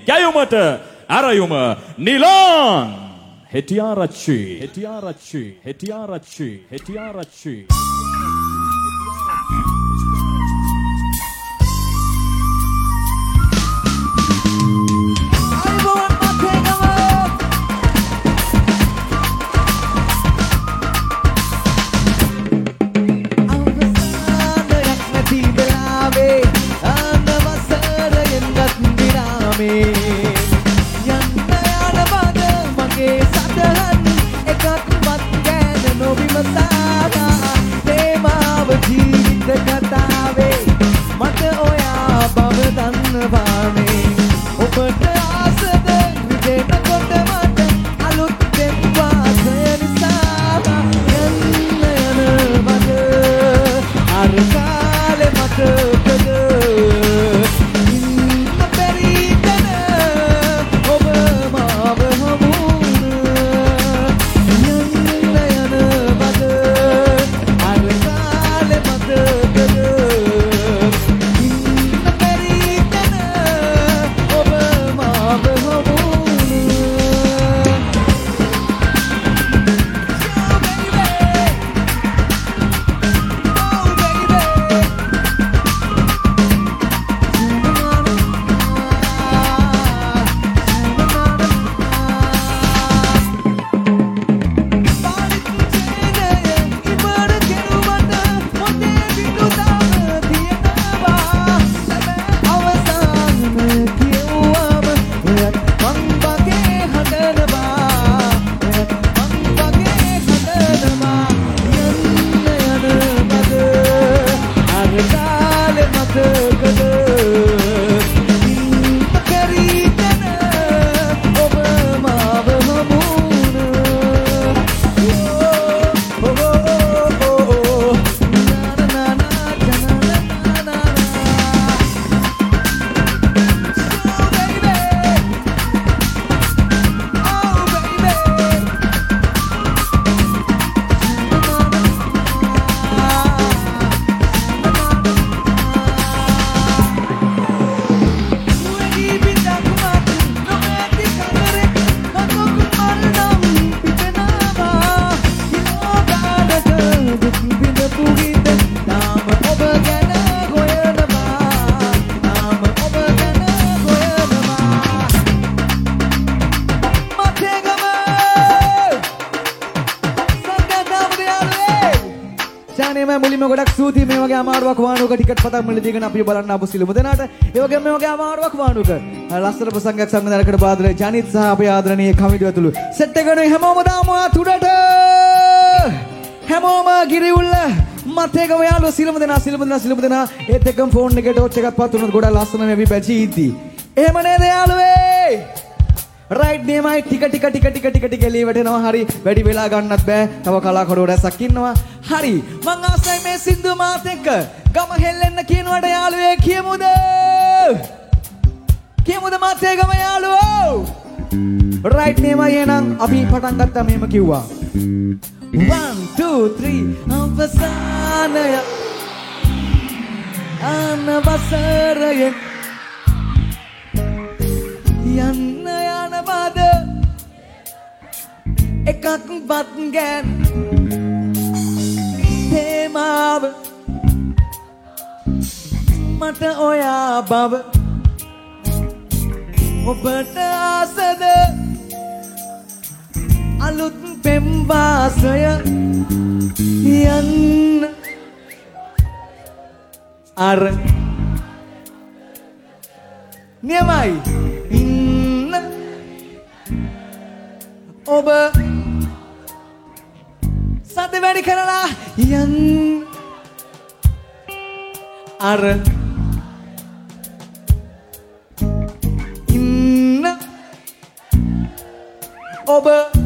ගැයුමට අරයුම නිලාන් හෙටිආරච්චි ගොඩක් සූති මේ වගේ අමාරුවක් වානුවක ටිකට් පතක් මිල දීගෙන අපි බලන්න ආපු සිළුමු දෙනාට ඒ වගේම මේ වගේ අමාරුවක් වානුවක ලස්සන ප්‍රසංගයක් සංවිධානයකට බාදරේ ජනිත් සහ අපේ ආදරණීය කමිටුව ඇතුළු සෙට් එක ගනුයි හැමෝම දාමු අතුඩට හැමෝම ගිරිඋල්ල මතේකම යාළුවෝ සිළුමු දෙනා ඒත් එක්කම ෆෝන් එකේ ටෝච් එකක් පත් වුණොත් ගොඩක් ලස්සන මේ අපි බැචි ඉද්දි එහෙම නේද යාළුවේ රයිට් නේමයි ටික එළිය වැටෙනවා හරි වැඩි වෙලා ගන්නත් බෑ තව කලාකරුවෝ රැසක් ඉන්නවා හරි මං ආසයි මේ සින්දු මාත් එක්ක ගම හෙල්ලෙන්න කියනවාට යාළුවේ කියමුද මාතේ ගම යාළුවෝ රයිට් නේමයි එහෙනම් අපි පටන් ගත්තා මෙහෙම කිව්වා 1 2 3 අවසානය අනවසරයෙන් යන්න යන බද එකක් වත් ගෑන් තේමාව මට ඔයා බව ඔබට ආසද අලුත් පෙම් වාසය යන්න අර නියමයි ඉන්න ඔබ සද්ද වැඩි කරලා යන්න අර ඉන්න ඔබ